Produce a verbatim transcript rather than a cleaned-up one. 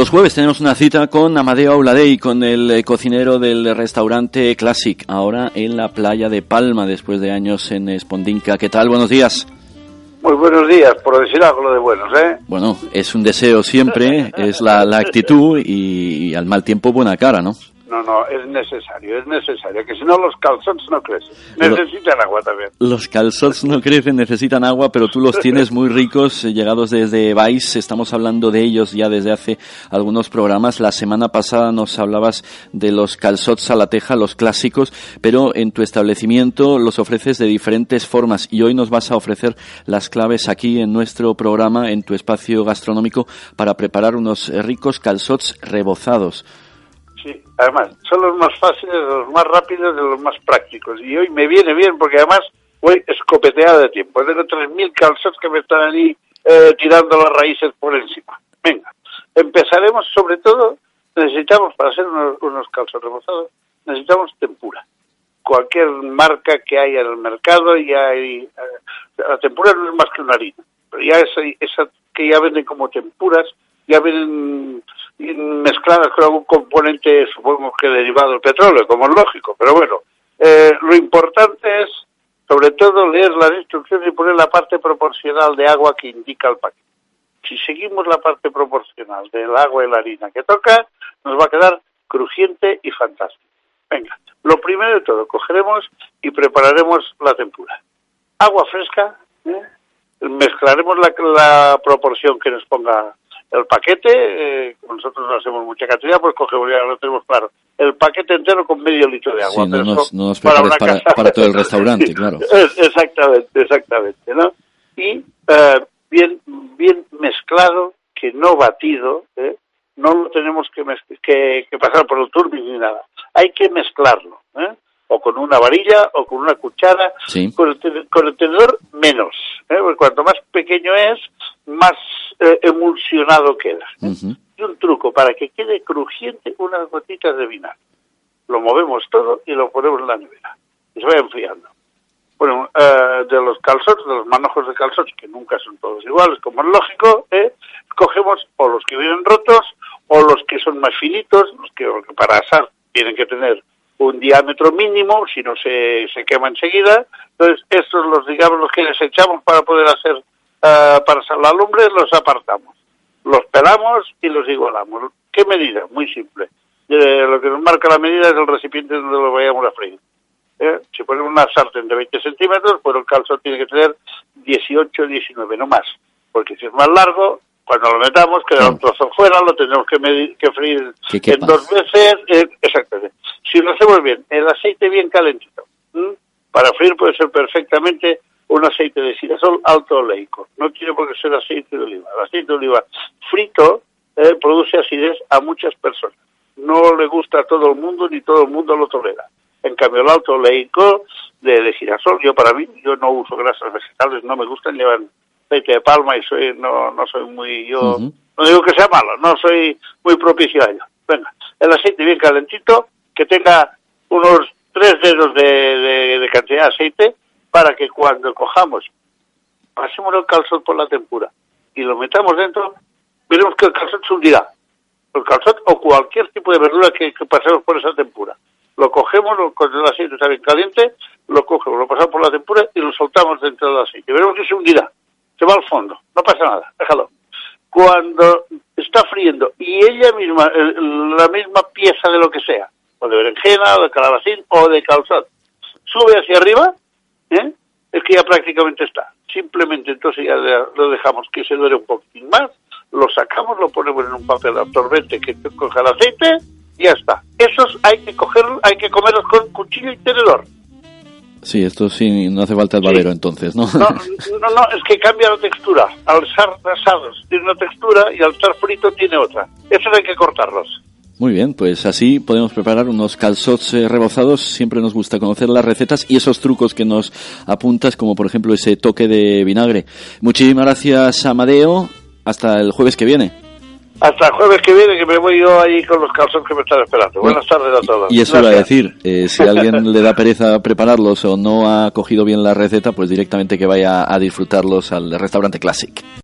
Los jueves tenemos una cita con Amadeo Auladei, con el cocinero del restaurante Classic, ahora en la playa de Palma, después de años en Espondinca. ¿Qué tal? Buenos días. Muy buenos días, por decir algo de buenos, ¿eh? Bueno, es un deseo siempre, es la, la actitud y, y al mal tiempo buena cara, ¿no? No, no, es necesario, es necesario, que si no los calzones no crecen, necesitan agua también. Los calzots no crecen, necesitan agua, pero tú los tienes muy ricos, llegados desde Valls, estamos hablando de ellos ya desde hace algunos programas. La semana pasada nos hablabas de los calzots a la teja, los clásicos, pero en tu establecimiento los ofreces de diferentes formas y hoy nos vas a ofrecer las claves aquí en nuestro programa, en tu espacio gastronómico, para preparar unos ricos calzots rebozados. Sí, además, son los más fáciles, los más rápidos, de los más prácticos. Y hoy me viene bien porque además voy escopeteado de tiempo. Tengo tres mil calzots que me están ahí eh, tirando las raíces por encima. Venga, empezaremos. Sobre todo, necesitamos, para hacer unos, unos calzots rebozados, necesitamos tempura. Cualquier marca que haya en el mercado, ya hay... Eh, la tempura no es más que una harina. Pero ya esa, esa que ya venden como tempuras, ya vienen mezcladas con algún componente, supongo que derivado del petróleo, como es lógico, pero bueno, eh, lo importante es, sobre todo, leer las instrucciones y poner la parte proporcional de agua que indica el paquete. Si seguimos la parte proporcional del agua y la harina que toca, nos va a quedar crujiente y fantástico. Venga, lo primero de todo, cogeremos y prepararemos la tempura. Agua fresca, ¿eh? Mezclaremos la, la proporción que nos ponga el paquete, eh, nosotros no hacemos mucha cantidad, pues cogemos, ya lo tenemos claro, el paquete entero con medio litro de agua. Sí, no nos, no nos prepares para, para, para todo el restaurante, claro. Exactamente, exactamente, ¿no? Y eh, bien bien mezclado, que no batido, ¿eh? No lo tenemos que, mezc- que, que pasar por el turbin ni nada. Hay que mezclarlo, ¿eh? O con una varilla, o con una cuchara, sí. con, el ten- con el tenedor menos, ¿eh? Porque cuanto más pequeño es, más eh, emulsionado queda. ¿eh? Uh-huh. Y un truco, para que quede crujiente, unas gotitas de vinagre. Lo movemos todo y lo ponemos en la nevera. Y se va enfriando. Bueno, eh, de los calzots, de los manojos de calzots, que nunca son todos iguales, como es lógico, ¿eh? Cogemos o los que vienen rotos, o los que son más finitos, los que, los que para asar tienen que tener un diámetro mínimo, si no se, se quema enseguida. Entonces, estos los, digamos, los que desechamos para poder hacer, uh, para asar la lumbre, los apartamos. Los pelamos y los igualamos. ¿Qué medida? Muy simple. Eh, lo que nos marca la medida es el recipiente donde lo vayamos a freír. Eh, si ponemos una sartén de veinte centímetros, pues el calzón tiene que tener dieciocho, diecinueve, no más. Porque si es más largo, cuando lo metamos, queda un trozo fuera, lo tendremos que medir, que freír en dos veces. Eh, exactamente. Si lo hacemos bien, el aceite bien calentito. ¿Mm? Para freír puede ser perfectamente un aceite de girasol alto oleico. No tiene por qué ser aceite de oliva. El aceite de oliva frito eh, produce acidez a muchas personas. No le gusta a todo el mundo, ni todo el mundo lo tolera. En cambio, el alto oleico de, de girasol, yo para mí, yo no uso grasas vegetales, no me gustan, llevan aceite de palma y soy no no soy muy, yo uh-huh. no digo que sea malo, no soy muy propicio a ello. Venga, el aceite bien calentito, que tenga unos tres dedos de, de, de cantidad de aceite, para que cuando cojamos, pasemos el calzón por la tempura y lo metamos dentro, veremos que el calzón se hundirá. El calzón o cualquier tipo de verdura que, que pasemos por esa tempura. Lo cogemos, lo, con el aceite está bien caliente, lo cogemos, lo pasamos por la tempura y lo soltamos dentro del aceite. Veremos que se hundirá, se va al fondo, no pasa nada, déjalo. Cuando está friendo y ella misma, el, la misma pieza de lo que sea, o de berenjena, o de calabacín, o de calzón, sube hacia arriba, ¿eh? Es que ya prácticamente está. Simplemente entonces ya lo dejamos que se dore un poquitín más, lo sacamos, lo ponemos en un papel absorbente que coja el aceite y ya está. Esos hay que cogerlos, hay que comerlos con cuchillo y tenedor. Sí, esto sí, no hace falta el babero, sí. Entonces, ¿no? No, no, no, es que cambia la textura. Al estar asados tiene una textura y al estar frito tiene otra. Esos hay que cortarlos. Muy bien, pues así podemos preparar unos calzots eh, rebozados. Siempre nos gusta conocer las recetas y esos trucos que nos apuntas, como por ejemplo ese toque de vinagre. Muchísimas gracias, Amadeo. Hasta el jueves que viene. Hasta el jueves que viene, que me voy yo ahí con los calzones que me están esperando. Bueno, buenas tardes a todos. Y eso iba a decir, eh, si a alguien le da pereza prepararlos o no ha cogido bien la receta, pues directamente que vaya a disfrutarlos al restaurante Classic.